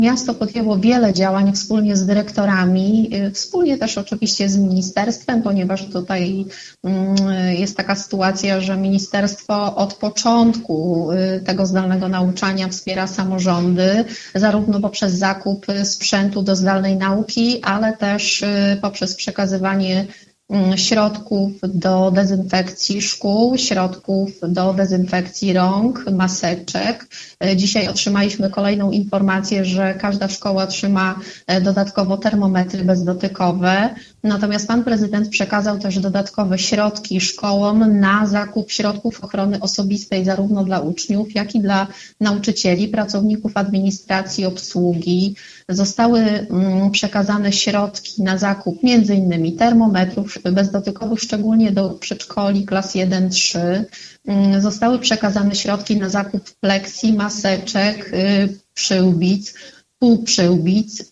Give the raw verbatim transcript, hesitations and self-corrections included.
Miasto podjęło wiele działań wspólnie z dyrektorami, wspólnie też oczywiście z ministerstwem, ponieważ tutaj jest taka sytuacja, że ministerstwo od początku tego zdalnego nauczania wspiera samorządy, zarówno poprzez zakup sprzętu do zdalnej nauki, ale też poprzez przekazywanie środków do dezynfekcji szkół, środków do dezynfekcji rąk, maseczek. Dzisiaj otrzymaliśmy kolejną informację, że każda szkoła otrzyma dodatkowo termometry bezdotykowe. Natomiast pan prezydent przekazał też dodatkowe środki szkołom na zakup środków ochrony osobistej zarówno dla uczniów, jak i dla nauczycieli, pracowników administracji, obsługi. Zostały przekazane środki na zakup między innymi termometrów bezdotykowych, szczególnie do przedszkoli klas jeden trzy. Zostały przekazane środki na zakup pleksji, maseczek, przyłbic, półprzyłbic.